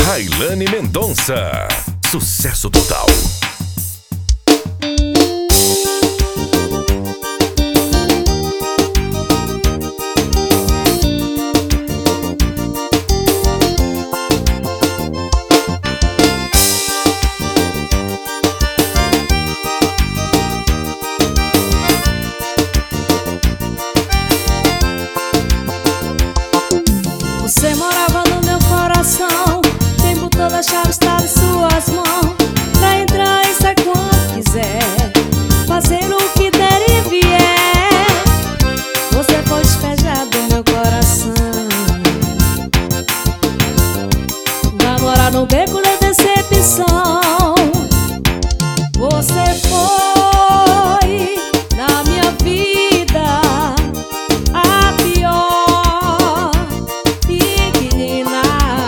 Railane Mendonça, sucesso total. Você morava no meu coração, o tempo todo a chave estava em suas mãos. Pra entrar e sair quando quiser, fazer o que der e vier. Você foi despejado do meu coração, vai morar no beco da decepção. Você foi na minha vida a pior inquilina.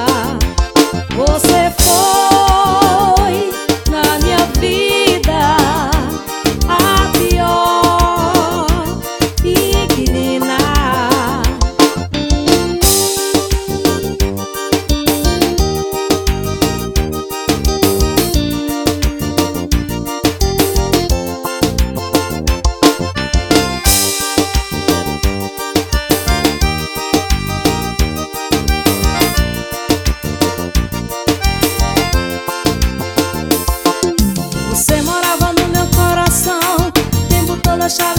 Você foi na minha vida a pior inquilina. Você morava no meu coração, o tempo todo a chave